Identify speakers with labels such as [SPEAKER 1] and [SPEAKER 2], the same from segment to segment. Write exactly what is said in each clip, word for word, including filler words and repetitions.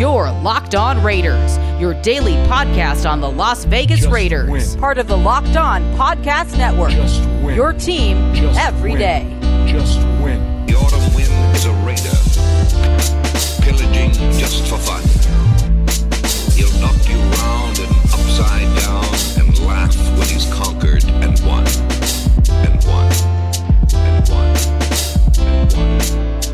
[SPEAKER 1] You're Locked On Raiders, your daily podcast on the Las Vegas
[SPEAKER 2] Just
[SPEAKER 1] Raiders.
[SPEAKER 2] win.
[SPEAKER 1] Part of the Locked On Podcast Network.
[SPEAKER 2] Just win.
[SPEAKER 1] Your team
[SPEAKER 2] Just
[SPEAKER 1] every
[SPEAKER 2] win.
[SPEAKER 1] day.
[SPEAKER 2] Just win.
[SPEAKER 3] The autumn wind is a raider, pillaging just for fun. He'll knock you round and upside down and laugh when he's conquered and won, and won, and won, and won,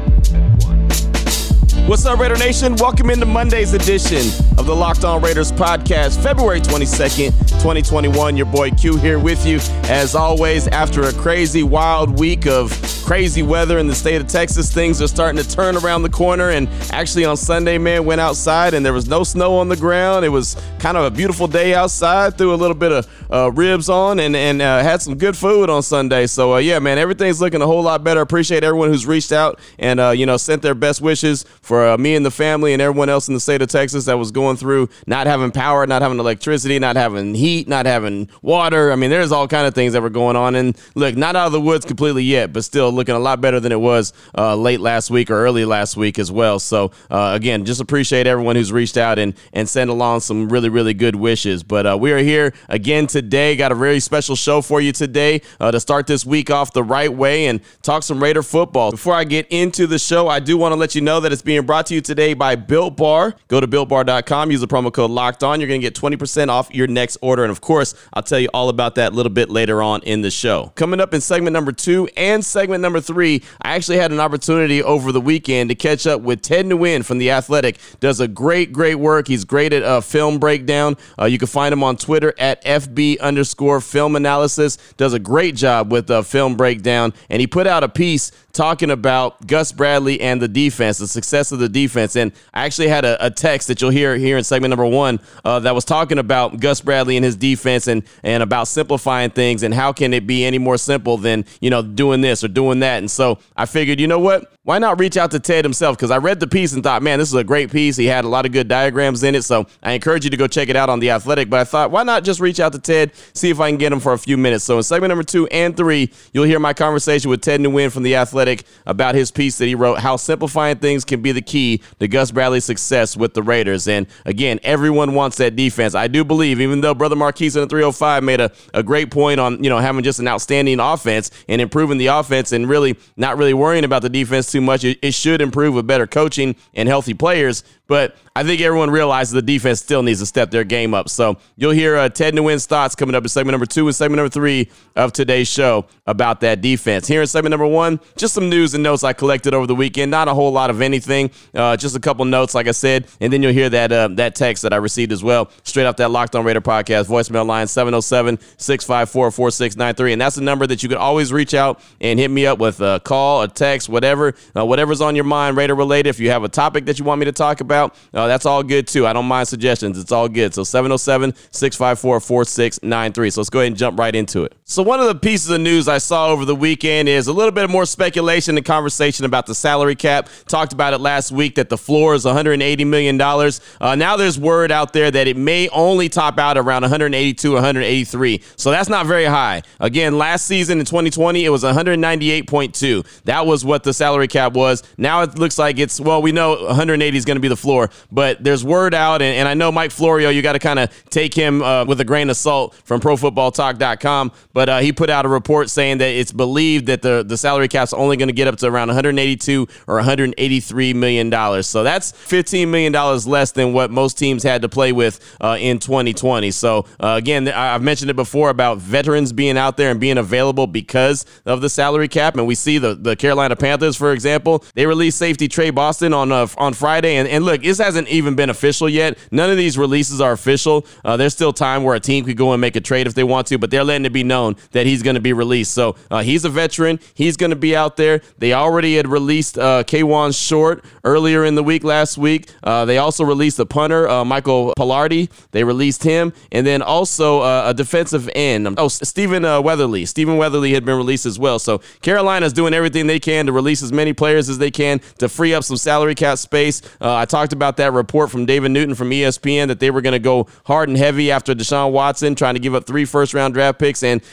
[SPEAKER 3] and won.
[SPEAKER 4] What's up, Raider Nation? Welcome into Monday's edition of the Locked On Raiders podcast, February twenty-second, twenty twenty-one. Your boy Q here with you, as always, after a crazy, wild week of crazy weather in the state of Texas. Things are starting to turn around the corner, and actually on Sunday, man, went outside and there was no snow on the ground. It was kind of a beautiful day outside. Threw a little bit of uh, ribs on and, and uh, had some good food on Sunday. So, uh, yeah, man, everything's looking a whole lot better. Appreciate everyone who's reached out and, uh, you know, sent their best wishes for uh, me and the family and everyone else in the state of Texas that was going through not having power, not having electricity, not having heat, not having water. I mean, there's all kind of things that were going on. And, look, not out of the woods completely yet, but still looking a lot better than it was uh, late last week or early last week as well. So, uh, again, just appreciate everyone who's reached out and, and sent along some really, really good wishes. But uh, we are here again today. Got a very special show for you today uh, to start this week off the right way and talk some Raider football. Before I get into the show, I do want to let you know that it's being brought to you today by Built Bar. Go to built bar dot com. Use the promo code Locked On. You're going to get twenty percent off your next order. And, of course, I'll tell you all about that a little bit later on in the show. Coming up in segment number two and segment number three, I actually had an opportunity over the weekend to catch up with Ted Nguyen from The Athletic. Does a great, great work. He's great at uh, film breakdown. Uh, you can find him on Twitter at F B underscore film analysis. Does a great job with uh, film breakdown. And he put out a piece talking about Gus Bradley and the defense, the success of the defense. And I actually had a, a text that you'll hear here in segment number one uh, that was talking about Gus Bradley and his defense and, and about simplifying things and how can it be any more simple than, you know, doing this or doing that. And so I figured, you know what? Why not reach out to Ted himself? Because I read the piece and thought, man, this is a great piece. He had a lot of good diagrams in it. So I encourage you to go check it out on The Athletic. But I thought, why not just reach out to Ted, see if I can get him for a few minutes. So in segment number two and three, you'll hear my conversation with Ted Nguyen from The Athletic about his piece that he wrote, how simplifying things can be the key to Gus Bradley's success with the Raiders. And again, everyone wants that defense. I do believe, even though Brother Marquise in the three oh five made a, a great point on, you know, having just an outstanding offense and improving the offense and really not really worrying about the defense too much. It, it should improve with better coaching and healthy players. But I think everyone realizes the defense still needs to step their game up. So you'll hear uh, Ted Nguyen's thoughts coming up in segment number two and segment number three of today's show about that defense. Here in segment number one, just some news and notes I collected over the weekend. Not a whole lot of anything, uh, just a couple notes, like I said. And then you'll hear that uh, that text that I received as well, straight off that Locked On Raider podcast voicemail line, seven oh seven, six five four, four six nine three. And that's the number that you can always reach out and hit me up with a call, a text, whatever, uh, whatever's on your mind, Raider related. If you have a topic that you want me to talk about, Uh, that's all good, too. I don't mind suggestions. It's all good. So seven oh seven, six five four, four six nine three. So let's go ahead and jump right into it. So one of the pieces of news I saw over the weekend is a little bit more speculation and conversation about the salary cap. Talked about it last week that the floor is one hundred eighty million dollars. Uh, now there's word out there that it may only top out around one hundred eighty-two, one hundred eighty-three. So that's not very high. Again, last season in twenty twenty, it was one hundred ninety-eight point two. That was what the salary cap was. Now it looks like it's, well, we know one hundred eighty is going to be the floor. But there's word out, and, and I know Mike Florio, you got to kind of take him uh, with a grain of salt from pro football talk dot com, but uh, he put out a report saying that it's believed that the, the salary cap's only going to get up to around one hundred eighty-two or one hundred eighty-three million dollars. So that's fifteen million dollars less than what most teams had to play with uh, in twenty twenty. So uh, again, I've mentioned it before about veterans being out there and being available because of the salary cap, and we see the, the Carolina Panthers, for example, they released safety Trey Boston on uh, on Friday, and, and look, this hasn't even been official yet. None of these releases are official. Uh, there's still time where a team could go and make a trade if they want to, but they're letting it be known that he's going to be released. So uh, he's a veteran. He's going to be out there. They already had released uh, K'Wan Short earlier in the week last week. Uh, they also released a punter, uh, Michael Pilardi. They released him. And then also uh, a defensive end. Oh, Stephen uh, Weatherly. Stephen Weatherly had been released as well. So Carolina's doing everything they can to release as many players as they can to free up some salary cap space. Uh, I talked about that report from David Newton from E S P N that they were going to go hard and heavy after Deshaun Watson, trying to give up three first-round draft picks and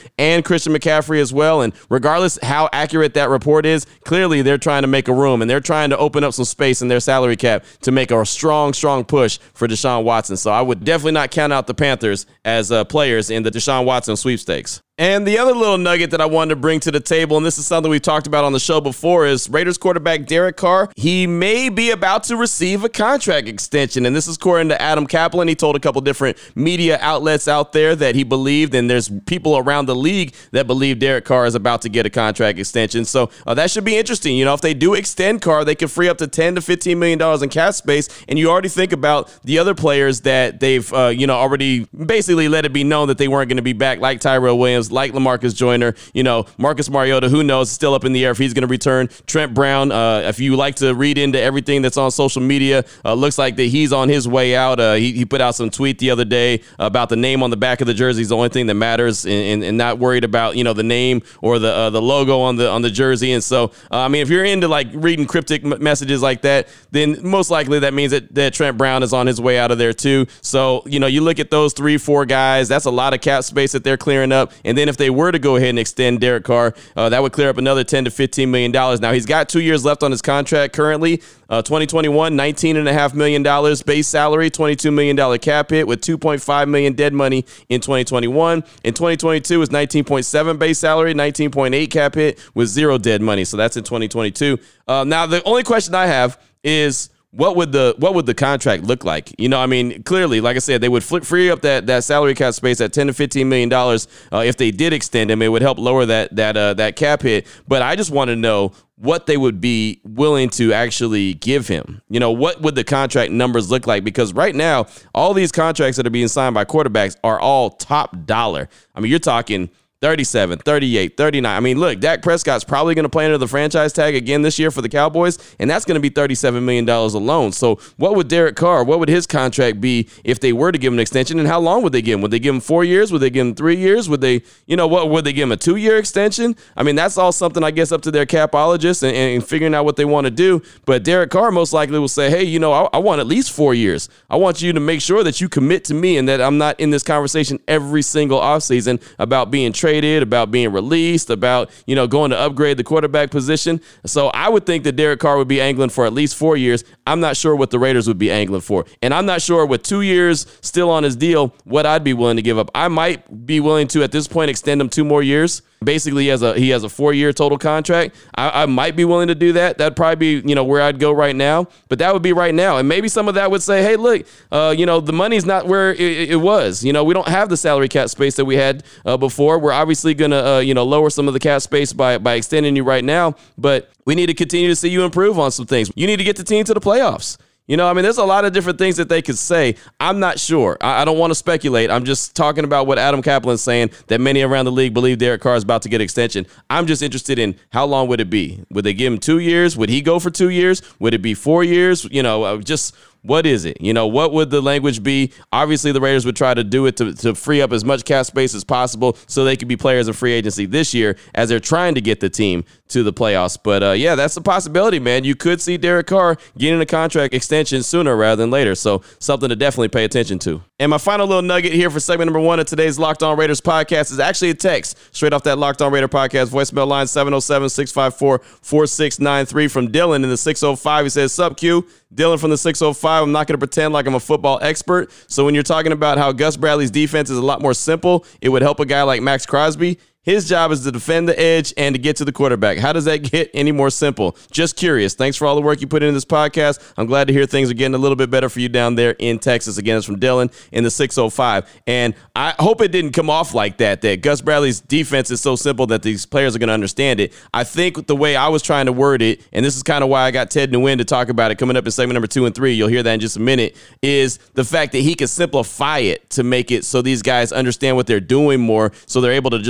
[SPEAKER 4] and Christian McCaffrey as well. And regardless how accurate that report is, clearly they're trying to make a room and they're trying to open up some space in their salary cap to make a strong, strong push for Deshaun Watson. So I would definitely not count out the Panthers as uh, players in the Deshaun Watson sweepstakes. And the other little nugget that I wanted to bring to the table, and this is something we've talked about on the show before, is Raiders quarterback Derek Carr. He may be about to receive a contract extension, and this is according to Adam Kaplan. He told a couple different media outlets out there that he believed, and there's people around the league that believe Derek Carr is about to get a contract extension. So uh, that should be interesting. You know, if they do extend Carr, they could free up to ten to fifteen million dollars in cap space, and you already think about the other players that they've, uh, you know, already basically let it be known that they weren't going to be back, like Tyrell Williams, like LaMarcus Joyner, you know, Marcus Mariota, who knows, still up in the air if he's going to return. Trent Brown, uh, if you like to read into everything that's on social media, uh, looks like that he's on his way out. Uh, he, he put out some tweet the other day about the name on the back of the jersey is the only thing that matters, and, and, and not worried about, you know, the name or the uh, the logo on the on the jersey. And so, uh, I mean, if you're into like reading cryptic m- messages like that, then most likely that means that, that Trent Brown is on his way out of there too. So, you know, you look at those three, four guys, that's a lot of cap space that they're clearing up. And then if they were to go ahead and extend Derek Carr, uh, that would clear up another ten to fifteen million dollars. Now, he's got two years left on his contract currently. Uh, twenty twenty-one, nineteen point five million dollars base salary, twenty-two million dollars cap hit with two point five million dollars dead money in twenty twenty-one. In twenty twenty-two is nineteen point seven base salary, nineteen point eight cap hit with zero dead money. So that's in twenty twenty-two. Uh, now, the only question I have is, What would the what would the contract look like? You know, I mean, clearly, like I said, they would flip, free up that, that salary cap space at ten to fifteen million dollars. Uh, if they did extend him, it would help lower that that uh, that cap hit. But I just want to know what they would be willing to actually give him. You know, what would the contract numbers look like? Because right now, all these contracts that are being signed by quarterbacks are all top dollar. I mean, you're talking thirty-seven, thirty-eight, thirty-nine. I mean, look, Dak Prescott's probably going to play under the franchise tag again this year for the Cowboys, and that's going to be thirty-seven million dollars alone. So what would Derek Carr, what would his contract be if they were to give him an extension, and how long would they give him? Would they give him four years? Would they give him three years? Would they, you know, what would they give him, a two-year extension? I mean, that's all something, I guess, up to their capologists and, and figuring out what they want to do. But Derek Carr most likely will say, hey, you know, I, I want at least four years. I want you to make sure that you commit to me and that I'm not in this conversation every single offseason about being traded, about being released, about, you know, going to upgrade the quarterback position. So I would think that Derek Carr would be angling for at least four years. I'm not sure what the Raiders would be angling for. And I'm not sure with two years still on his deal, what I'd be willing to give up. I might be willing to, at this point, extend him two more years. Basically, he has a he has a four-year total contract. I, I might be willing to do that. That'd probably be, you know, where I'd go right now. But that would be right now. And maybe some of that would say, hey, look, uh, you know, the money's not where it, it was. You know, we don't have the salary cap space that we had uh, before. We're obviously going to, uh, you know, lower some of the cap space by, by extending you right now. But we need to continue to see you improve on some things. You need to get the team to the playoffs. You know, I mean, there's a lot of different things that they could say. I'm not sure. I, I don't want to speculate. I'm just talking about what Adam Kaplan's saying, that many around the league believe Derek Carr is about to get an extension. I'm just interested in how long would it be? Would they give him two years? Would he go for two years? Would it be four years? You know, uh, just what is it? You know, what would the language be? Obviously, the Raiders would try to do it to, to free up as much cap space as possible so they could be players in free agency this year as they're trying to get the team to the playoffs. But, uh, yeah, that's a possibility, man. You could see Derek Carr getting a contract extension sooner rather than later. So something to definitely pay attention to. And my final little nugget here for segment number one of today's Locked On Raiders podcast is actually a text straight off that Locked On Raider podcast voicemail line, seven oh seven, six five four, four six nine three from Dylan in the six oh five. He says, sup, Q? Dylan from the six oh five. I'm not going to pretend like I'm a football expert. So when you're talking about how Gus Bradley's defense is a lot more simple, it would help a guy like Max Crosby. His job is to defend the edge and to get to the quarterback. How does that get any more simple? Just curious. Thanks for all the work you put into this podcast. I'm glad to hear things are getting a little bit better for you down there in Texas. Again, it's from Dylan in the six oh five. And I hope it didn't come off like that, that Gus Bradley's defense is so simple that these players are going to understand it. I think the way I was trying to word it, and this is kind of why I got Ted Nguyen to talk about it coming up in segment number two and three, you'll hear that in just a minute, is the fact that he can simplify it to make it so these guys understand what they're doing more, so they're able to just run around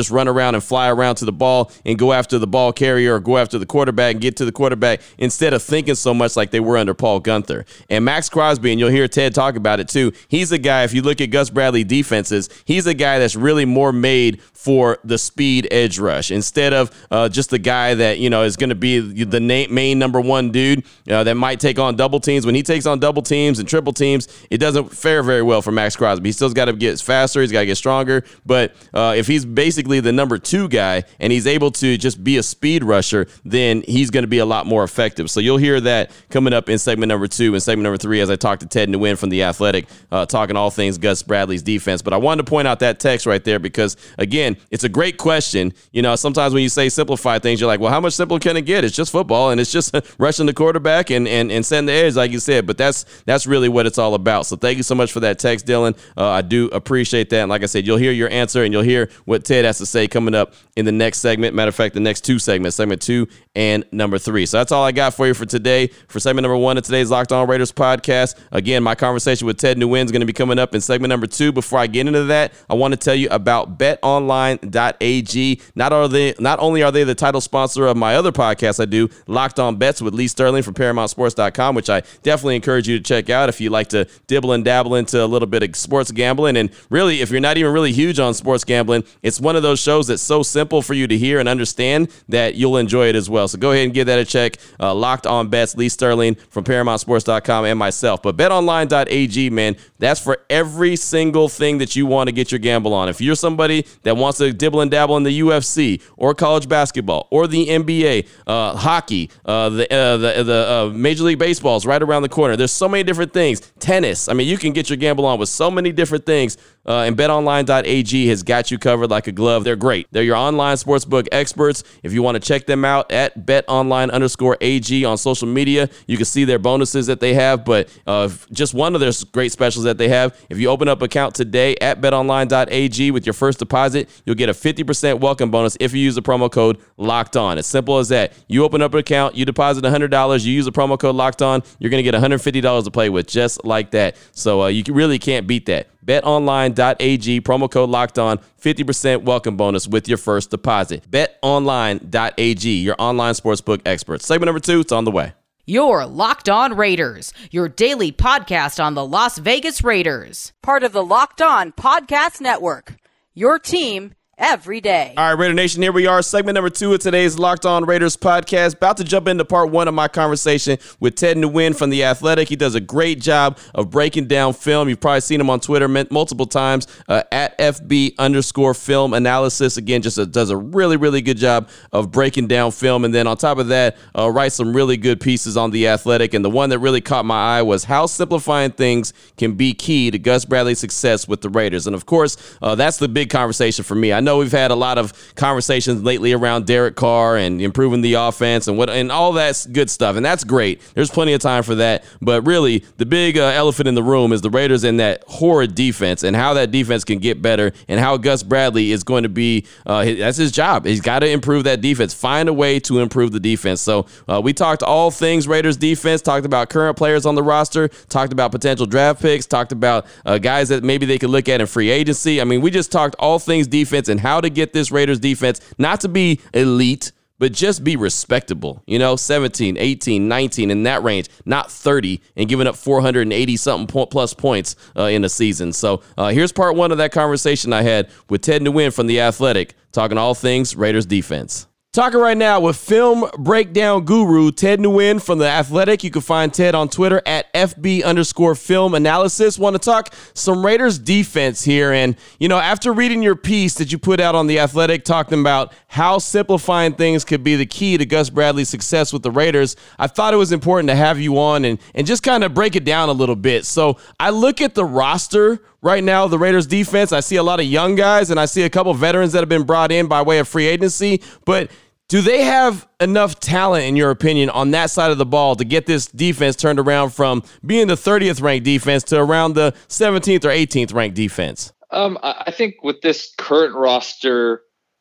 [SPEAKER 4] around and fly around to the ball and go after the ball carrier or go after the quarterback and get to the quarterback instead of thinking so much like they were under Paul Guenther. And Max Crosby, and you'll hear Ted talk about it too, he's a guy, if you look at Gus Bradley defenses, he's a guy that's really more made for the speed edge rush instead of uh, just the guy that, you know, is going to be the na- main number one dude uh, that might take on double teams. When he takes on double teams and triple teams, it doesn't fare very well for Max Crosby. He still's got to get faster. He's got to get stronger. But uh, if he's basically the number two guy and he's able to just be a speed rusher, then he's going to be a lot more effective. So you'll hear that coming up in segment number two and segment number three as I talk to Ted Nguyen from The Athletic, uh, talking all things Gus Bradley's defense. But I wanted to point out that text right there because, again, it's a great question. You know, sometimes when you say simplify things, you're like, well, how much simpler can it get? It's just football, and it's just rushing the quarterback and, and, and setting the edge, like you said. But that's that's really what it's all about. So thank you so much for that text, Dylan. Uh, I do appreciate that. And like I said, you'll hear your answer, and you'll hear what Ted has to say coming up in the next segment. Matter of fact, the next two segments, segment two and number three. So that's all I got for you for today. For segment number one of today's Locked On Raiders podcast, again, my conversation with Ted Nguyen is going to be coming up in segment number two. Before I get into that, I want to tell you about bet online dot a g. Not are they, not only are they the title sponsor of my other podcast I do, Locked On Bets with Lee Sterling from Paramount Sports dot com, which I definitely encourage you to check out if you like to dibble and dabble into a little bit of sports gambling. And really, if you're not even really huge on sports gambling, it's one of those shows that's so simple for you to hear and understand that you'll enjoy it as well. So go ahead and give that a check. Uh, Locked On Bets, Lee Sterling from Paramount Sports dot com and myself. But bet online dot a g, man, that's for every single thing that you want to get your gamble on. If you're somebody that wants to dibble and dabble in the U F C or college basketball or the N B A, uh, hockey, uh, the uh, the, the uh, Major League Baseball is right around the corner. There's so many different things. Tennis. I mean, you can get your gamble on with so many different things. Uh, and bet online dot a g has got you covered like a glove. They're great. They're your online sportsbook experts. If you want to check them out at betonline underscore AG on social media, you can see their bonuses that they have. But uh, just one of their great specials that they have, if you open up an account today at bet online dot a g with your first deposit, you'll get a fifty percent welcome bonus if you use the promo code Locked On. As simple as that. You open up an account, you deposit one hundred dollars, you use the promo code Locked On, you're going to get one hundred fifty dollars to play with, just like that. So uh, you really can't beat that. bet online dot a g, promo code Locked On, fifty percent welcome bonus with your first deposit. bet online dot a g, your online sportsbook experts. Segment number two, it's on the way.
[SPEAKER 1] Your Locked On Raiders, your daily podcast on the Las Vegas Raiders. Part of the Locked On Podcast Network, your team every day.
[SPEAKER 4] All right, Raider Nation, here we are. Segment number two of today's Locked On Raiders podcast. About to jump into part one of my conversation with Ted Nguyen from The Athletic. He does a great job of breaking down film. You've probably seen him on Twitter multiple times uh, at F B underscore film analysis. Again, just a, does a really, really good job of breaking down film. And then on top of that, uh, writes some really good pieces on The Athletic. And the one that really caught my eye was how simplifying things can be key to Gus Bradley's success with the Raiders. And of course, uh, that's the big conversation for me. I I know we've had a lot of conversations lately around Derek Carr and improving the offense and what and all that's good stuff, and that's great. There's plenty of time for that, but really the big uh, elephant in the room is the Raiders and that horrid defense and how that defense can get better and how Gus Bradley is going to be, uh, that's his job. He's got to improve that defense, find a way to improve the defense. So uh, we talked all things Raiders defense, talked about current players on the roster, talked about potential draft picks, talked about uh, guys that maybe they could look at in free agency. I mean, we just talked all things defense and how to get this Raiders defense not to be elite, but just be respectable, you know, seventeen, eighteen, nineteen in that range, not thirty and giving up four hundred eighty something point plus points uh, in a season. So uh, here's part one of that conversation I had with Ted Nguyen from The Athletic, talking all things Raiders defense. Talking right now with film breakdown guru Ted Nguyen from The Athletic. You can find Ted on Twitter at F B underscore film analysis. Want to talk some Raiders defense here. And, you know, after reading your piece that you put out on The Athletic talking about how simplifying things could be the key to Gus Bradley's success with the Raiders, I thought it was important to have you on and, and just kind of break it down a little bit. So I look at the roster right now, the Raiders defense. I see a lot of young guys and I see a couple veterans that have been brought in by way of free agency, but do they have enough talent, in your opinion, on that side of the ball to get this defense turned around from being the thirtieth ranked defense to around the seventeenth or eighteenth ranked defense?
[SPEAKER 2] Um, I think with this current roster,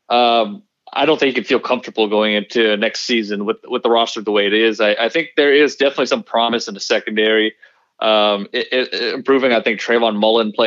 [SPEAKER 2] um, I don't think you can feel comfortable going into next season with, with the roster the way it is. I, I think there is definitely some promise in the secondary. Um, it, it, improving, I think Trayvon Mullen played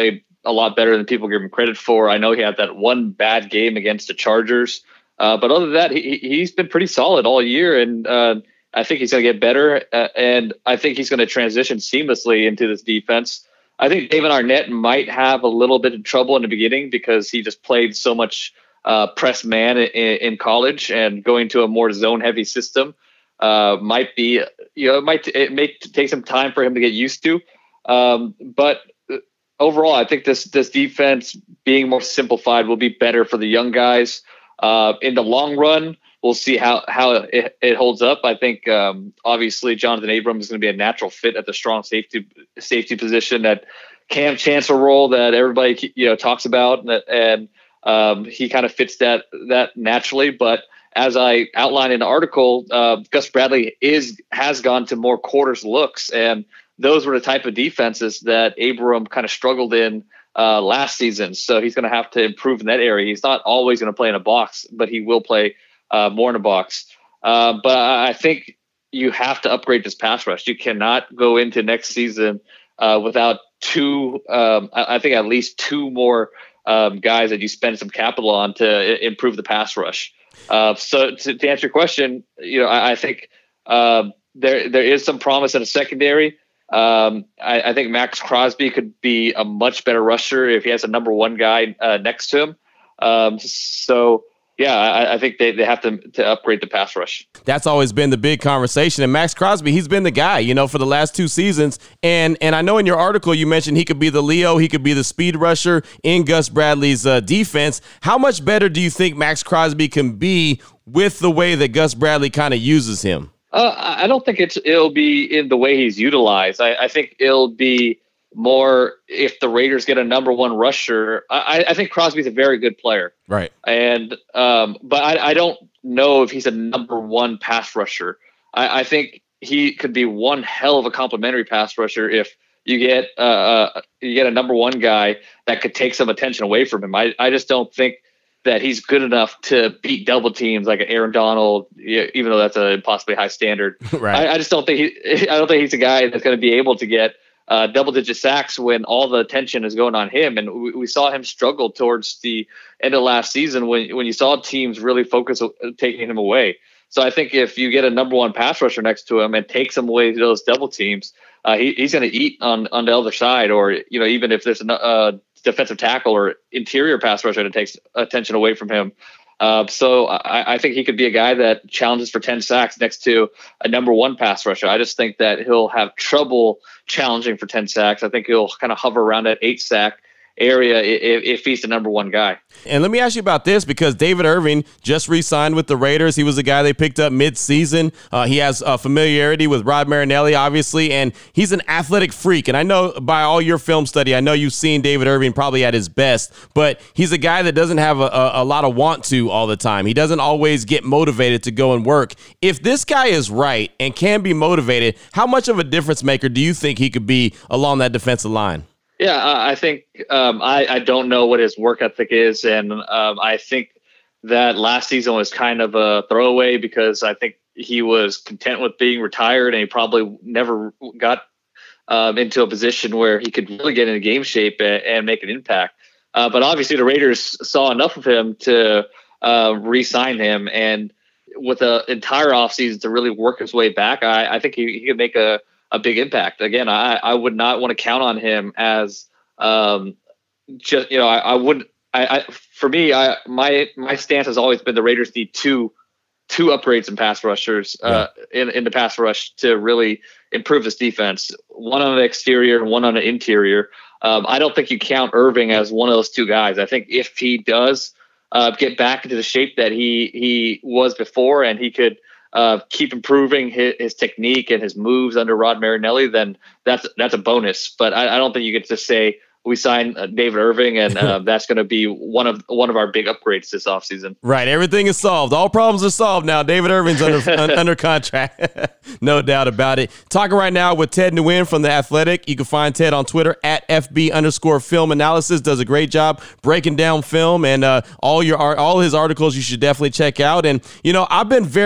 [SPEAKER 2] a lot better than people give him credit for. I know he had that one bad game against the Chargers, uh, but other than that, he, he's been pretty solid all year, and uh, I think he's going to get better, uh, and I think he's going to transition seamlessly into this defense. I think David Arnett might have a little bit of trouble in the beginning because he just played so much uh, press man in, in college, and going to a more zone-heavy system uh, might be, you know, it might it may take some time for him to get used to. Um, but overall, I think this this defense being more simplified will be better for the young guys. Uh, in the long run, we'll see how how it, it holds up. I think um, obviously Jonathan Abram is going to be a natural fit at the strong safety safety position, that Cam Chancellor role that everybody you know talks about, and, and um, he kind of fits that that naturally. But as I outlined in the article, uh, Gus Bradley is has gone to more quarters looks, and those were the type of defenses that Abram kind of struggled in uh, last season. So he's going to have to improve in that area. He's not always going to play in a box, but he will play uh, more in a box. Uh, but I think you have to upgrade this pass rush. You cannot go into next season uh, without two, um, I think at least two more um, guys that you spend some capital on to I- improve the pass rush. Uh, so to, to answer your question, you know, I, I think uh, there there is some promise in the secondary. Um, I, I think Max Crosby could be a much better rusher if he has a number one guy uh, next to him. Um, so, yeah, I, I think they, they have to, to upgrade the pass rush.
[SPEAKER 4] That's always been the big conversation. And Max Crosby, he's been the guy, you know, for the last two seasons. And and I know in your article you mentioned he could be the Leo, he could be the speed rusher in Gus Bradley's uh, defense. How much better do you think Max Crosby can be with the way that Gus Bradley kind of uses him?
[SPEAKER 2] Uh, I don't think it's it'll be in the way he's utilized. I, I think it'll be more if the Raiders get a number one rusher. I, I think Crosby's a very good player,
[SPEAKER 4] right?
[SPEAKER 2] And um, but I, I don't know if he's a number one pass rusher. I, I think he could be one hell of a complimentary pass rusher if you get uh, you get a number one guy that could take some attention away from him. I, I just don't think that he's good enough to beat double teams like Aaron Donald, even though that's a impossibly high standard.
[SPEAKER 4] Right.
[SPEAKER 2] I, I just don't think he, I don't think he's a guy that's going to be able to get uh, double digit sacks when all the attention is going on him. And we, we saw him struggle towards the end of last season when, when you saw teams really focus on taking him away. So I think if you get a number one pass rusher next to him and takes him away to those double teams, uh, he, he's going to eat on, on the other side, or, you know, even if there's a uh, defensive tackle or interior pass rusher that takes attention away from him. Uh, so I, I think he could be a guy that challenges for ten sacks next to a number one pass rusher. I just think that he'll have trouble challenging for ten sacks. I think he'll kind of hover around that eight sack area if, if he's the number one guy.
[SPEAKER 4] And let me ask you about this, because David Irving just re-signed with the Raiders. He was the guy they picked up mid-season. Uh, he has uh, familiarity with Rod Marinelli, obviously, and he's an athletic freak. And I know by all your film study, I know you've seen David Irving probably at his best, but he's a guy that doesn't have a, a, a lot of want to all the time. He doesn't always get motivated to go and work. If this guy is right and can be motivated, how much of a difference maker do you think he could be along that defensive line?
[SPEAKER 2] Yeah, I think um, I, I don't know what his work ethic is, and um, I think that last season was kind of a throwaway because I think he was content with being retired, and he probably never got um, into a position where he could really get into game shape and, and make an impact. Uh, but obviously, the Raiders saw enough of him to uh, re-sign him, and with the entire offseason to really work his way back, I, I think he, he could make a a big impact. Again, I, I would not want to count on him as um, just, you know, I, I wouldn't, I, I, for me, I, my, my stance has always been the Raiders need two, two upgrades in pass rushers uh, yeah. in, in the pass rush to really improve this defense. One on the exterior and one on the interior. Um, I don't think you count Irving as one of those two guys. I think if he does uh, get back into the shape that he, he was before, and he could, Uh, keep improving his, his technique and his moves under Rod Marinelli, then that's that's a bonus. But I, I don't think you get to say we signed uh, David Irving and uh, that's going to be one of one of our big upgrades this offseason.
[SPEAKER 4] Right, everything is solved. All problems are solved now. David Irving's under un, under contract, no doubt about it. Talking right now with Ted Nguyen from The Athletic. You can find Ted on Twitter at F B underscore film analysis. Does a great job breaking down film, and uh, all your all his articles you should definitely check out. And you know, I've been very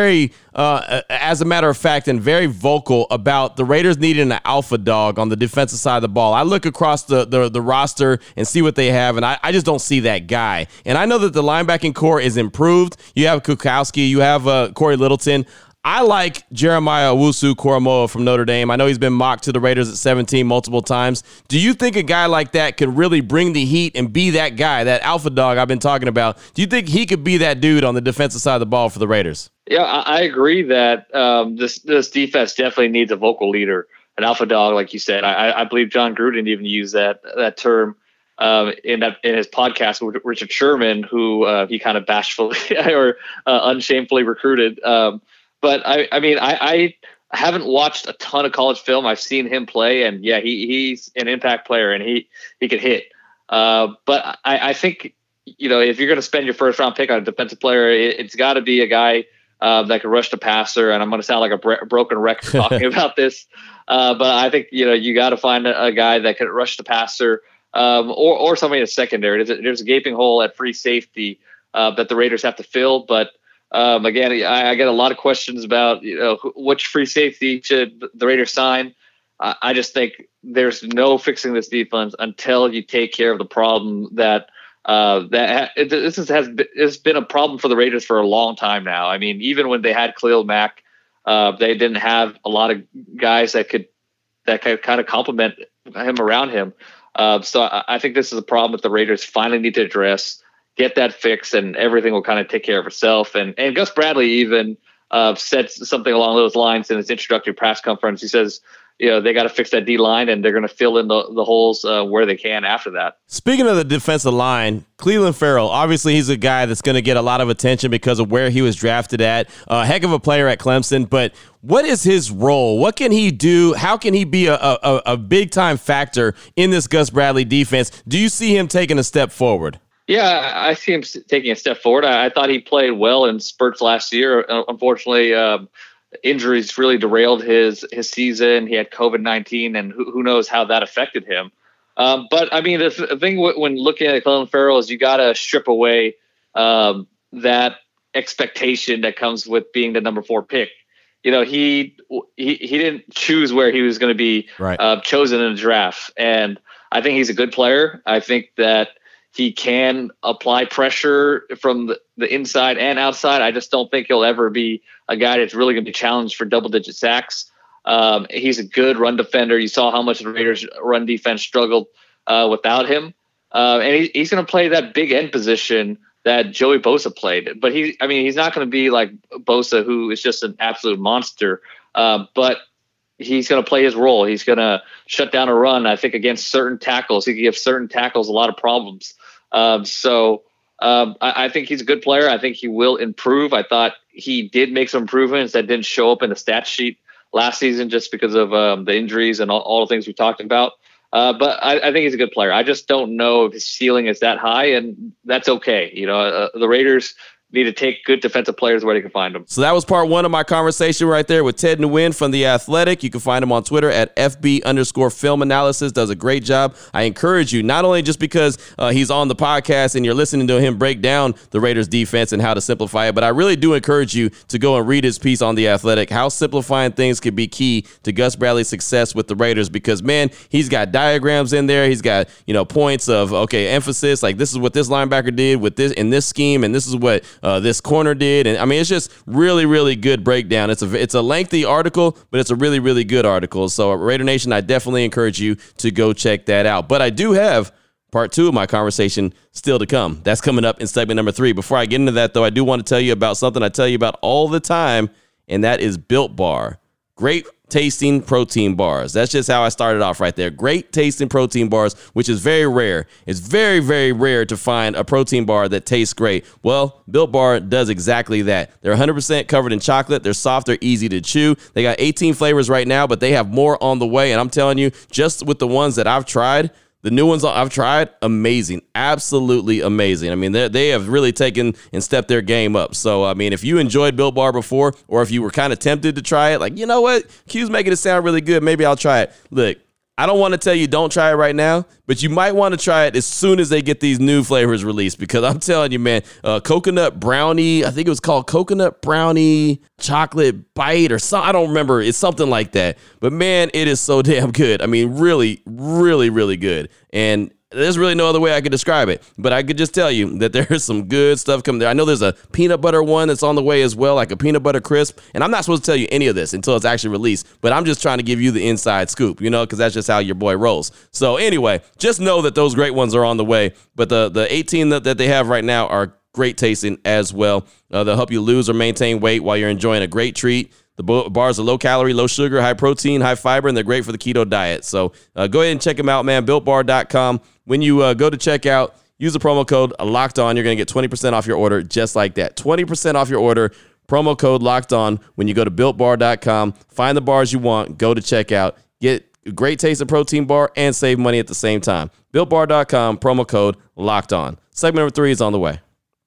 [SPEAKER 4] uh, as a matter of fact, and very vocal about the Raiders needing an alpha dog on the defensive side of the ball. I look across the the, the roster and see what they have, and I, I just don't see that guy. And I know that the linebacking core is improved. You have Kukowski, you have uh, Corey Littleton. I like Jeremiah Owusu-Koramoah from Notre Dame. I know he's been mocked to the Raiders at seventeen multiple times. Do you think a guy like that could really bring the heat and be that guy, that alpha dog I've been talking about? Do you think he could be that dude on the defensive side of the ball for the Raiders?
[SPEAKER 2] Yeah, I, I agree that um, this this defense definitely needs a vocal leader, an alpha dog, like you said. I, I believe John Gruden even used that that term um, in that in his podcast with Richard Sherman, who uh, he kind of bashfully or uh, unshamefully recruited. Um, But I, I mean, I, I haven't watched a ton of college film. I've seen him play, and yeah, he, he's an impact player, and he, he could hit. Uh, but I, I think, you know, if you're going to spend your first round pick on a defensive player, it, it's got to be a guy uh, that can rush the passer. And I'm going to sound like a bre- broken record talking about this, uh, but I think, you know, you got to find a, a guy that can rush the passer, um, or or somebody in the secondary. There's a, there's a gaping hole at free safety uh, that the Raiders have to fill, but. Um, again, I, I get a lot of questions about, you know, which free safety should the Raiders sign. I, I just think there's no fixing this defense until you take care of the problem that uh, that it, this is, has it's been a problem for the Raiders for a long time now. I mean, even when they had Khalil Mack, uh, they didn't have a lot of guys that could that could kind of complement him around him. Uh, so I, I think this is a problem that the Raiders finally need to address. Get that fixed, and everything will kind of take care of itself. And and Gus Bradley even uh, said something along those lines in his introductory press conference. He says, you know, they got to fix that D line, and they're going to fill in the, the holes uh, where they can after that.
[SPEAKER 4] Speaking of the defensive line, Clelin Ferrell, obviously he's a guy that's going to get a lot of attention because of where he was drafted at. A uh, heck of a player at Clemson, but what is his role? What can he do? How can he be a, a, a big-time factor in this Gus Bradley defense? Do you see him taking a step forward?
[SPEAKER 2] Yeah, I see him taking a step forward. I, I thought he played well in spurts last year. Unfortunately, um, injuries really derailed his his season. He had COVID nineteen, and who, who knows how that affected him. Um, but, I mean, the, the thing w- when looking at Clelin Ferrell is you got to strip away um, that expectation that comes with being the number four pick. You know, he he, he didn't choose where he was going to be
[SPEAKER 4] right.
[SPEAKER 2] uh, chosen in the draft. And I think he's a good player. I think that he can apply pressure from the, the inside and outside. I just don't think he'll ever be a guy that's really going to be challenged for double-digit sacks. Um, he's a good run defender. You saw how much the Raiders' run defense struggled uh, without him. Uh, and he, he's going to play that big end position that Joey Bosa played. But he, I mean, he's not going to be like Bosa, who is just an absolute monster. Uh, but he's going to play his role. He's going to shut down a run. I think against certain tackles, he can give certain tackles a lot of problems. Um, so um, I, I think he's a good player. I think he will improve. I thought he did make some improvements that didn't show up in the stat sheet last season just because of um, the injuries and all, all the things we talked about. Uh, but I, I think he's a good player. I just don't know if his ceiling is that high, and that's okay. You know, uh, the Raiders need to take good defensive players where they can find them.
[SPEAKER 4] So that was part one of my conversation right there with Ted Nguyen from The Athletic. You can find him on Twitter at F B underscore film analysis. Does a great job. I encourage you, not only just because uh, he's on the podcast and you're listening to him break down the Raiders defense and how to simplify it, but I really do encourage you to go and read his piece on The Athletic, how simplifying things could be key to Gus Bradley's success with the Raiders, because, man, he's got diagrams in there. He's got, you know, points of, okay, emphasis, like this is what this linebacker did with this in this scheme, and this is what Uh, this corner did. And I mean, it's just really, really good breakdown. It's a, it's a lengthy article, but it's a really, really good article. So Raider Nation, I definitely encourage you to go check that out. But I do have part two of my conversation still to come. That's coming up in segment number three. Before I get into that, though, I do want to tell you about something I tell you about all the time, and that is Built Bar. Great tasting protein bars. That's just how I started off right there. Great tasting protein bars, which is very rare. It's very, very rare to find a protein bar that tastes great. Well, Built Bar does exactly that. They're one hundred percent covered in chocolate. They're soft. They're easy to chew. They got eighteen flavors right now, but they have more on the way. And I'm telling you, just with the ones that I've tried, the new ones I've tried, amazing. Absolutely amazing. I mean, they have really taken and stepped their game up. So, I mean, if you enjoyed Built Bar before, or if you were kind of tempted to try it, like, you know what? Q's making it sound really good. Maybe I'll try it. Look, I don't want to tell you don't try it right now, but you might want to try it as soon as they get these new flavors released, because I'm telling you, man, uh, coconut brownie, I think it was called coconut brownie chocolate bite or something. I don't remember. It's something like that. But, man, it is so damn good. I mean, really, really, really good. And there's really no other way I could describe it, but I could just tell you that there's some good stuff coming there. I know there's a peanut butter one that's on the way as well, like a peanut butter crisp, and I'm not supposed to tell you any of this until it's actually released, but I'm just trying to give you the inside scoop, you know, because that's just how your boy rolls. So anyway, just know that those great ones are on the way, but the, the eighteen that, that they have right now are great tasting as well. Uh, they'll help you lose or maintain weight while you're enjoying a great treat. The bars are low calorie, low sugar, high protein, high fiber, and they're great for the keto diet. So uh, go ahead and check them out, man. built bar dot com. When you uh, go to checkout, use the promo code Locked On. You're going to get twenty percent off your order just like that. twenty percent off your order. Promo code Locked On when you go to built bar dot com. Find the bars you want. Go to checkout. Get a great taste of protein bar and save money at the same time. built bar dot com. Promo code Locked On. Segment number three is on the way.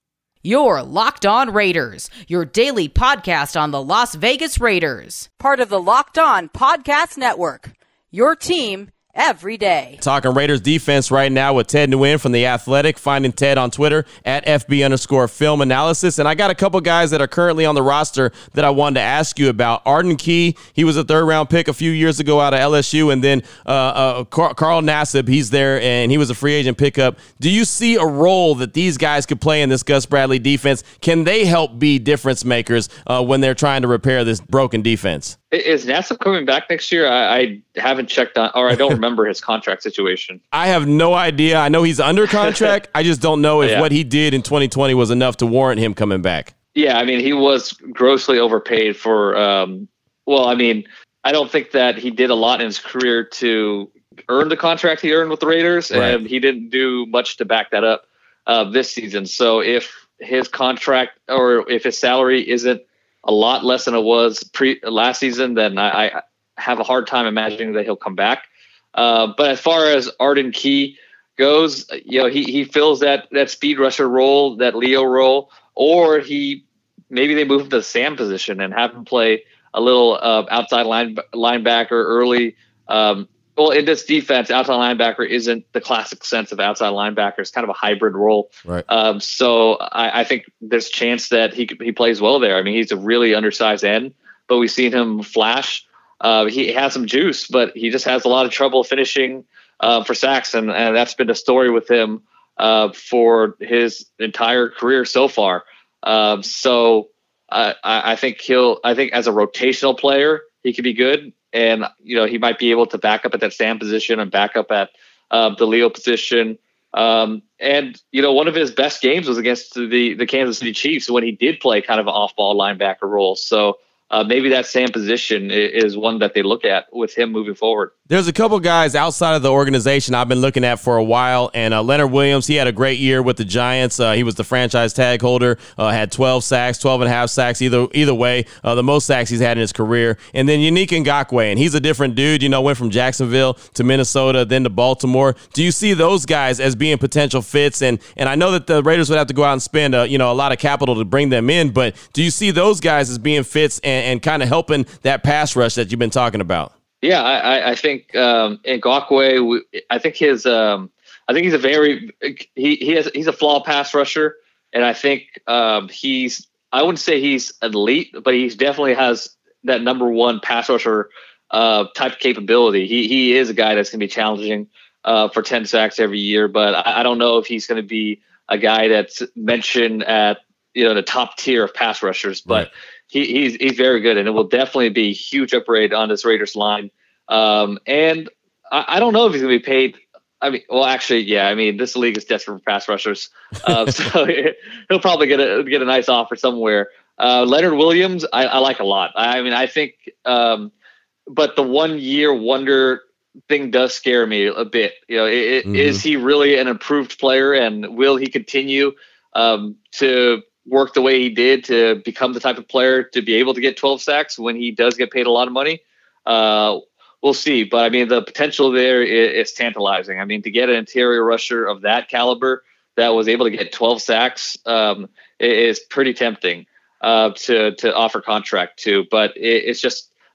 [SPEAKER 1] Your Locked On Raiders, your daily podcast on the Las Vegas Raiders. Part of the Locked On Podcast Network, your team every day.
[SPEAKER 4] Talking Raiders defense right now with Ted Nguyen from The Athletic. Finding Ted on Twitter at F B underscore film analysis. And I got a couple guys that are currently on the roster that I wanted to ask you about. Arden Key, he was a third round pick a few years ago out of L S U. And then uh, uh, Car- Carl Nassib, he's there and he was a free agent pickup. Do you see a role that these guys could play in this Gus Bradley defense? Can they help be difference makers uh, when they're trying to repair this broken defense?
[SPEAKER 2] Is Nassib coming back next year? I, I haven't checked on, or I don't remember his contract situation.
[SPEAKER 4] I have no idea. I know he's under contract. I just don't know if yeah. what he did in twenty twenty was enough to warrant him coming back.
[SPEAKER 2] Yeah, I mean, he was grossly overpaid for, um, well, I mean, I don't think that he did a lot in his career to earn the contract he earned with the Raiders, right. and he didn't do much to back that up uh, this season. So if his contract or if his salary isn't a lot less than it was pre last season, then I, I have a hard time imagining that he'll come back. Uh, but as far as Arden Key goes, you know, he, he fills that, that speed rusher role, that Leo role, or he, maybe they move him to the Sam position and have him play a little uh, outside line linebacker early. Um, well, in this defense, outside linebacker isn't the classic sense of outside linebacker. It's kind of a hybrid role.
[SPEAKER 4] Right.
[SPEAKER 2] Um, so I, I think there's a chance that he he plays well there. I mean, he's a really undersized end, but we've seen him flash. Uh, he has some juice, but he just has a lot of trouble finishing uh, for sacks, and, and that's been the story with him uh, for his entire career so far. Um, so I, I think he'll. I think as a rotational player, he could be good. And, you know, he might be able to back up at that Sam position and back up at uh, the Leo position. Um, and, you know, one of his best games was against the, the Kansas City Chiefs when he did play kind of an off-ball linebacker role. So uh, maybe that Sam position is one that they look at with him moving forward.
[SPEAKER 4] There's a couple guys outside of the organization I've been looking at for a while, and uh, Leonard Williams, he had a great year with the Giants. Uh, he was the franchise tag holder, uh, had twelve sacks, twelve and a half sacks, either either way, uh, the most sacks he's had in his career. And then Yannick Ngakoue, and he's a different dude, you know, went from Jacksonville to Minnesota, then to Baltimore. Do you see those guys as being potential fits? And and I know that the Raiders would have to go out and spend, uh, you know, a lot of capital to bring them in, but do you see those guys as being fits and, and kind of helping that pass rush that you've been talking about?
[SPEAKER 2] Yeah, I, I think um, Ngakoue, I think his, um, I think he's a very, he he has he's a flawed pass rusher, and I think um, he's, I wouldn't say he's elite, but he definitely has that number one pass rusher uh, type capability. He he is a guy that's going to be challenging uh, for ten sacks every year, but I, I don't know if he's going to be a guy that's mentioned at you know the top tier of pass rushers, but. Right. He, he's he's very good, and it will definitely be a huge upgrade on this Raiders line. Um, and I, I don't know if he's going to be paid. I mean, well, actually, yeah. I mean, this league is desperate for pass rushers, uh, so he'll probably get a get a nice offer somewhere. Uh, Leonard Williams, I, I like a lot. I mean, I think, um, but the one year wonder thing does scare me a bit. You know, it, mm-hmm. is he really an improved player, and will he continue um, to work the way he did to become the type of player to be able to get twelve sacks when he does get paid a lot of money? Uh, we'll see. But I mean, the potential there is, is tantalizing. I mean, to get an interior rusher of that caliber that was able to get twelve sacks um, is pretty tempting uh, to, to offer contract to, but it, it's just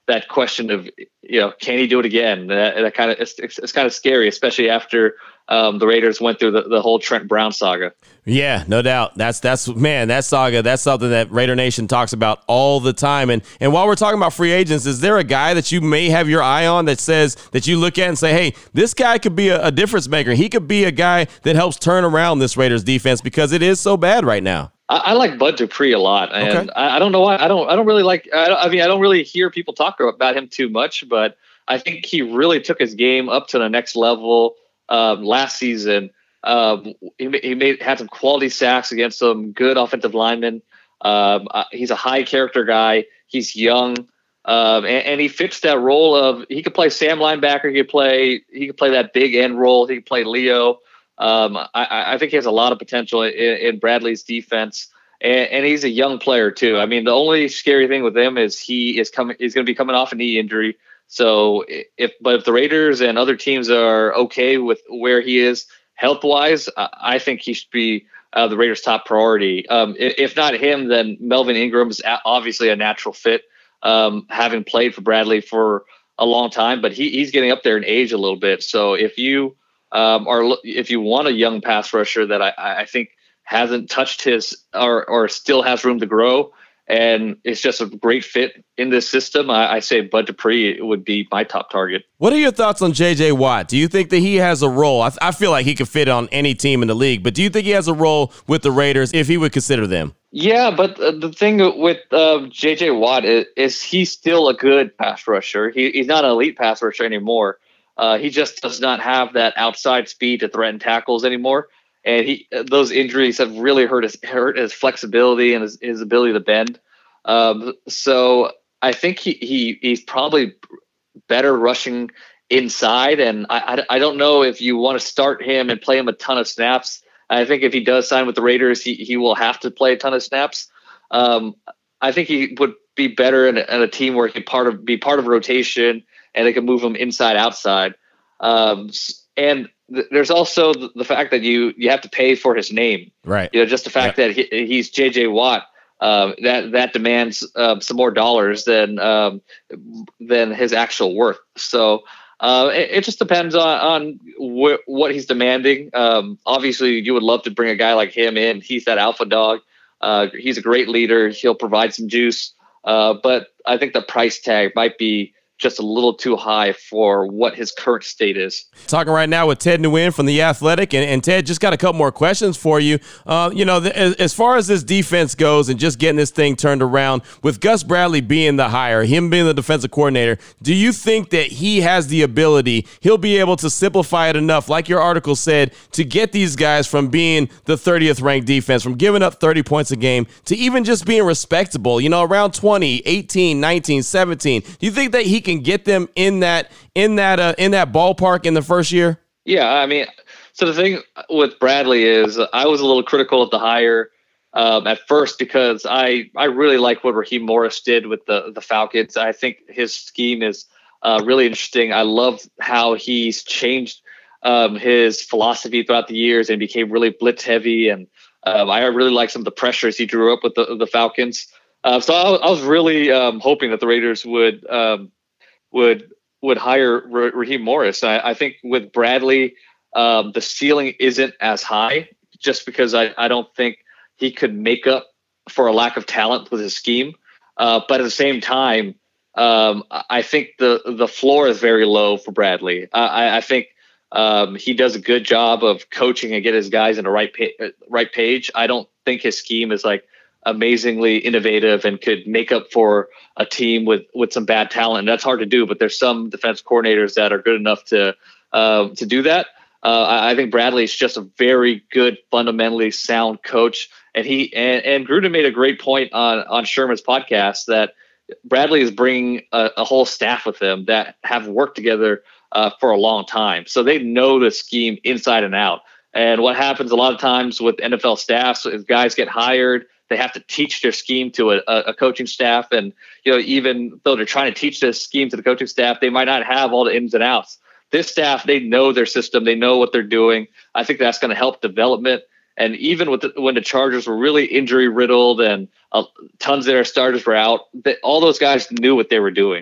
[SPEAKER 2] that question of, you know, can he do it again? That, that kind of it's, it's, it's kind of scary, especially after um, the Raiders went through the, the whole Trent Brown saga.
[SPEAKER 4] Yeah, no doubt. That's that's man, that saga. That's something that Raider Nation talks about all the time. And and while we're talking about free agents, is there a guy that you may have your eye on that says that you look at and say, hey, this guy could be a, a difference maker. He could be a guy that helps turn around this Raiders defense because it is so bad right now.
[SPEAKER 2] I, I like Bud Dupree a lot, and
[SPEAKER 4] Okay.
[SPEAKER 2] I, I don't know why. I don't. I don't really like. I, don't, I mean, I don't really hear people talk about him too much, but I think he really took his game up to the next level um, last season. Um, he, he made had some quality sacks against some good offensive linemen. Um, uh, he's a high character guy. He's young, um, and, and he fits that role of he could play Sam linebacker. He could play. He could play that big end role. He could play Leo. Um, I, I think he has a lot of potential in, in Bradley's defense, and, and he's a young player too. I mean, the only scary thing with him is he is coming. He's going to be coming off a knee injury. So if, but if the Raiders and other teams are okay with where he is health wise, I, I think he should be uh, the Raiders' top priority. Um, if, if not him, then Melvin Ingram is obviously a natural fit, um, having played for Bradley for a long time. But he, he's getting up there in age a little bit. So if you Um, or if you want a young pass rusher that I, I think hasn't touched his or, or still has room to grow, and it's just a great fit in this system, I, I say Bud Dupree would be my top target.
[SPEAKER 4] What are your thoughts on J J Watt? Do you think that he has a role? I, I feel like he could fit on any team in the league, but do you think he has a role with the Raiders if he would consider them?
[SPEAKER 2] Yeah, but uh, the thing with uh, J J Watt is, is he's still a good pass rusher. He, he's not an elite pass rusher anymore. Uh, he just does not have that outside speed to threaten tackles anymore, and he those injuries have really hurt his hurt his flexibility and his, his ability to bend. Um, so I think he, he he's probably better rushing inside, and I, I I don't know if you want to start him and play him a ton of snaps. I think if he does sign with the Raiders, he he will have to play a ton of snaps. Um, I think he would be better in a, in a team where he could part of be part of a rotation, and they can move him inside, outside. Um, and th- there's also the, the fact that you, you have to pay for his name,
[SPEAKER 4] right?
[SPEAKER 2] You know, just the fact
[SPEAKER 4] Yep.
[SPEAKER 2] that he, he's J J Watt, uh, that, that demands uh, some more dollars than, um, than his actual worth. So uh, it, it just depends on, on wh- what he's demanding. Um, obviously you would love to bring a guy like him in. He's that alpha dog. Uh, he's a great leader. He'll provide some juice. Uh, but I think the price tag might be just a little too high for what his current state is.
[SPEAKER 4] Talking right now with Ted Nguyen from The Athletic, and, and Ted, just got a couple more questions for you. Uh, you know, the, as, as far as this defense goes and just getting this thing turned around, with Gus Bradley being the hire, him being the defensive coordinator, do you think that he has the ability, he'll be able to simplify it enough, like your article said, to get these guys from being the thirtieth ranked defense, from giving up thirty points a game, to even just being respectable, you know, around twenty, eighteen, nineteen, seventeen? Do you think that he can get them in that in that uh, in that ballpark in the first year?
[SPEAKER 2] Yeah, I mean, so the thing with Bradley is I was a little critical of the hire um, at first because I I really like what Raheem Morris did with the the Falcons. I think his scheme is uh, really interesting. I love how he's changed um, his philosophy throughout the years and became really blitz heavy. And um, I really like some of the pressures he drew up with the the Falcons. Uh, so I, I was really um, hoping that the Raiders would. Um, would would hire Raheem Morris. I, I think with Bradley, um, the ceiling isn't as high just because I, I don't think he could make up for a lack of talent with his scheme. Uh, but at the same time, um, I think the the floor is very low for Bradley. I, I think um, he does a good job of coaching and get his guys in the right pa- right page. I don't think his scheme is like amazingly innovative and could make up for a team with, with some bad talent. And that's hard to do, but there's some defense coordinators that are good enough to, uh, to do that. Uh, I, I think Bradley is just a very good, fundamentally sound coach. And he, and, and Gruden made a great point on, on Sherman's podcast that Bradley is bringing a, a whole staff with him that have worked together uh, for a long time. So they know the scheme inside and out. And what happens a lot of times with N F L staffs is guys get hired, they have to teach their scheme to a, a coaching staff. And, you know, even though they're trying to teach this scheme to the coaching staff, they might not have all the ins and outs. This staff, they know their system. They know what they're doing. I think that's going to help development. And even with the, when the Chargers were really injury riddled and uh, tons of their starters were out, they, all those guys knew what they were doing.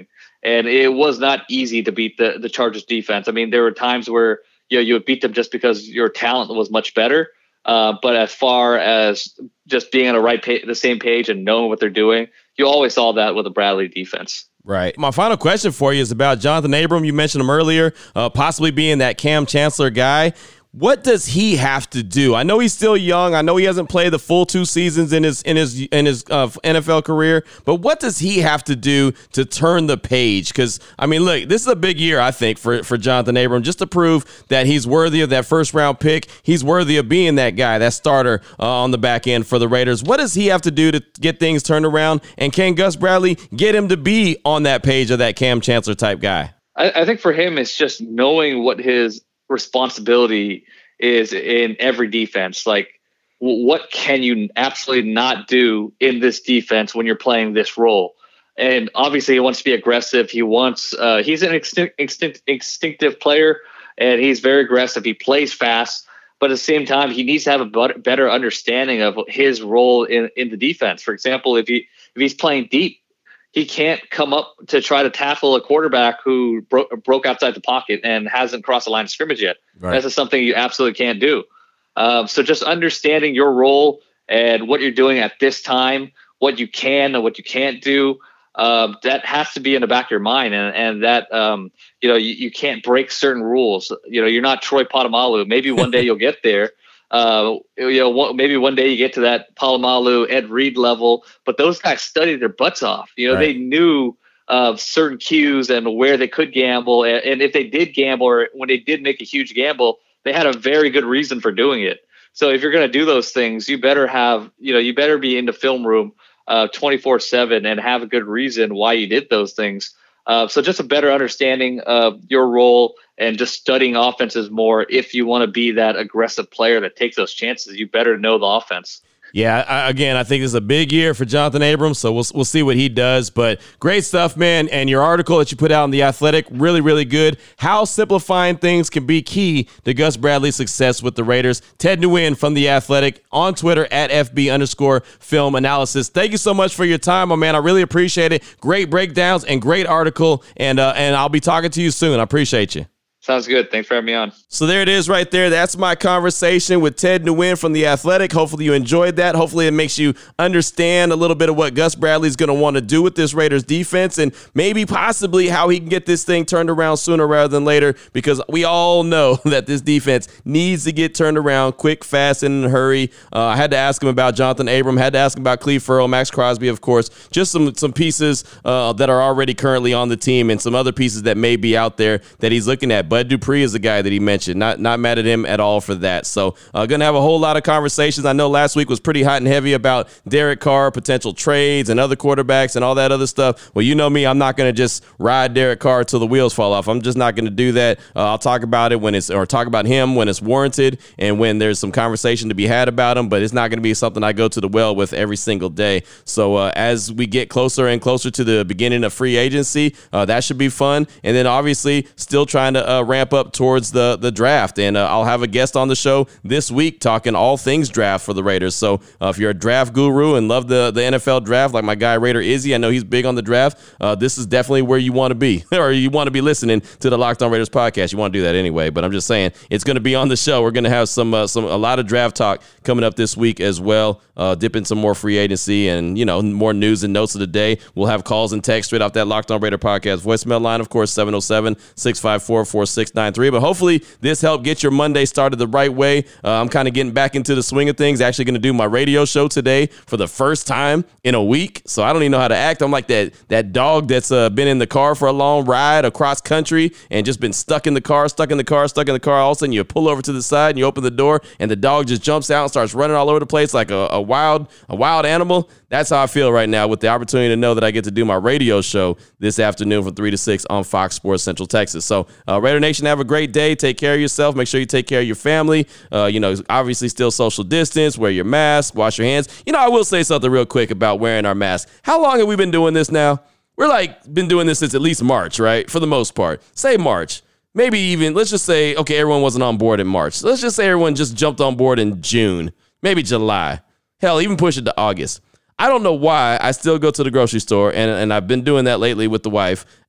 [SPEAKER 2] And it was not easy to beat the, the Chargers defense. I mean, there were times where, you know, you would beat them just because your talent was much better. Uh, but as far as just being on the right pa- the same page and knowing what they're doing, you always saw that with the Bradley defense.
[SPEAKER 4] Right. My final question for you is about Jonathan Abram. You mentioned him earlier, uh, possibly being that Cam Chancellor guy. What does he have to do? I know he's still young. I know he hasn't played the full two seasons in his in his in his uh, N F L career. But what does he have to do to turn the page? Because I mean, look, this is a big year, I think, for for Jonathan Abram, just to prove that he's worthy of that first round pick. He's worthy of being that guy, that starter uh, on the back end for the Raiders. What does he have to do to get things turned around? And can Gus Bradley get him to be on that page of that Cam Chancellor type guy?
[SPEAKER 2] I, I think for him, it's just knowing what his responsibility is in every defense. Like, what can you absolutely not do in this defense when you're playing this role? And obviously he wants to be aggressive. He wants, uh, he's an extinct, extinct, instinctive player, and he's very aggressive. He plays fast, but at the same time, he needs to have a better understanding of his role in, in the defense. For example, if he, if he's playing deep, he can't come up to try to tackle a quarterback who broke broke outside the pocket and hasn't crossed the line of scrimmage yet. Right. That's just something you absolutely can't do. Um, so just understanding your role and what you're doing at this time, what you can and what you can't do, uh, that has to be in the back of your mind. And, and that, um, you know, you, you can't break certain rules. You know, you're not Troy Polamalu. Maybe one day you'll get there. Uh, you know, maybe one day you get to that Polamalu, Ed Reed level, but those guys studied their butts off. You know, right. They knew uh, certain cues and where they could gamble. And, and if they did gamble, or when they did make a huge gamble, they had a very good reason for doing it. So if you're going to do those things, you better have, you know, you better be in the film room uh, twenty-four seven and have a good reason why you did those things. Uh, so just a better understanding of your role and just studying offenses more. If you want to be that aggressive player that takes those chances, you better know the offense.
[SPEAKER 4] Yeah, I, again, I think this is a big year for Jonathan Abrams, so we'll we'll see what he does. But great stuff, man. And your article that you put out in The Athletic, really, really good. How simplifying things can be key to Gus Bradley's success with the Raiders. Ted Nguyen from The Athletic on Twitter at F B underscore film analysis. Thank you so much for your time, my man. I really appreciate it. Great breakdowns and great article. And uh, and I'll be talking to you soon. I appreciate you.
[SPEAKER 2] Sounds good. Thanks for having me on.
[SPEAKER 4] So there it is right there. That's my conversation with Ted Nguyen from The Athletic. Hopefully you enjoyed that. Hopefully it makes you understand a little bit of what Gus Bradley's going to want to do with this Raiders defense and maybe possibly how he can get this thing turned around sooner rather than later, because we all know that this defense needs to get turned around quick, fast, and in a hurry. Uh, I had to ask him about Jonathan Abram, had to ask him about Cleve Ferrell, Max Crosby, of course, just some, some pieces uh, that are already currently on the team and some other pieces that may be out there that he's looking at. Bud Dupree is the guy that he mentioned. Not not mad at him at all for that. So uh, going to have a whole lot of conversations. I know last week was pretty hot and heavy about Derek Carr, potential trades and other quarterbacks and all that other stuff. Well, you know me, I'm not going to just ride Derek Carr till the wheels fall off. I'm just not going to do that. Uh, I'll talk about it when it's, or talk about him when it's warranted and when there's some conversation to be had about him, but it's not going to be something I go to the well with every single day. So uh, as we get closer and closer to the beginning of free agency, uh, that should be fun. And then obviously still trying to uh, ramp up towards the the draft, and uh, I'll have a guest on the show this week talking all things draft for the Raiders. So uh, if you're a draft guru and love the the N F L draft like my guy Raider Izzy, I know he's big on the draft, uh, this is definitely where you want to be, or you want to be listening to the Locked On Raiders podcast. You want to do that anyway, but I'm just saying it's going to be on the show. We're going to have some uh, some a lot of draft talk coming up this week as well, uh, dipping some more free agency and, you know, more news and notes of the day. We'll have calls and texts straight off that Locked On Raider podcast voicemail line, of course, seven oh seven, six five four, four six nine three. But hopefully this helped get your Monday started the right way. Uh, I'm kind of getting back into the swing of things. Actually going to do my radio show today for the first time in a week, so I don't even know how to act. I'm like that that dog that's uh, been in the car for a long ride across country and just been stuck in the car, stuck in the car, stuck in the car. All of a sudden you pull over to the side and you open the door and the dog just jumps out and starts running all over the place like a, a wild a wild animal. That's how I feel right now with the opportunity to know that I get to do my radio show this afternoon from three to six on Fox Sports Central Texas. So uh, Raider Nation, have a great day. Take care of yourself. Make sure you take care of your family. Uh, you know, obviously still social distance, wear your mask, wash your hands. You know, I will say something real quick about wearing our mask. How long have we been doing this now? We're like been doing this since at least March, right? For the most part. Say March. Maybe even, let's just say, okay, everyone wasn't on board in March. Let's just say everyone just jumped on board in June, maybe July. Hell, even push it to August. I don't know why I still go to the grocery store, and, and I've been doing that lately with the wife.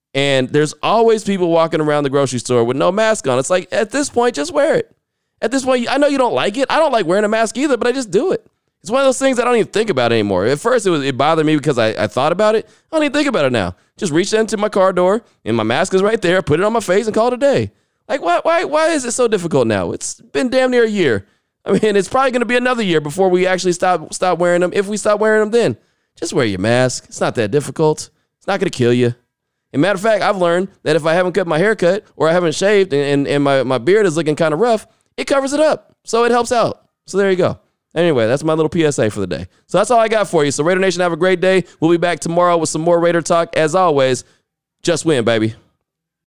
[SPEAKER 4] And there's always people walking around the grocery store with no mask on. It's like, at this point, just wear it. At this point, I know you don't like it. I don't like wearing a mask either, but I just do it. It's one of those things I don't even think about anymore. At first, it was it bothered me because I, I thought about it. I don't even think about it now. Just reach into my car door, and my mask is right there. Put it on my face and call it a day. Like, why why why is it so difficult now? It's been damn near a year. I mean, it's probably going to be another year before we actually stop stop wearing them. If we stop wearing them, then just wear your mask. It's not that difficult. It's not going to kill you. And matter of fact, I've learned that if I haven't cut my hair cut or I haven't shaved and, and, and my, my beard is looking kind of rough, it covers it up. So it helps out. So there you go. Anyway, that's my little P S A for the day. So that's all I got for you. So Raider Nation, have a great day. We'll be back tomorrow with some more Raider talk. As always, just win, baby.